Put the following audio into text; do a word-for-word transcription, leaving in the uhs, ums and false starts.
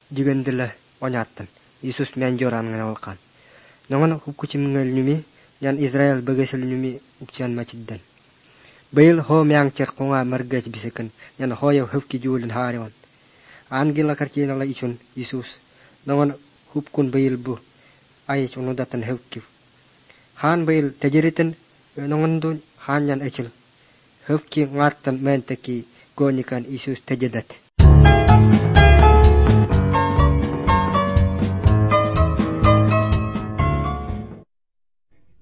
jigandila onyatan. Yesus menjoran ngalkan. Nongon hubkucim ngalnyumi yan Israel bagasil nyumi ukcian maciddan. Bayil ho meang cerkonga margaj bisakan yan hoya hubki julin hariwan. Angila karkina la ichun Yesus. Nongon hubkun bayil bu ay chunudatan hubki. Han bayil tajiritan nongon dun han yan echil. Hubki ngatan mentaki gonikan Yesus tajadat.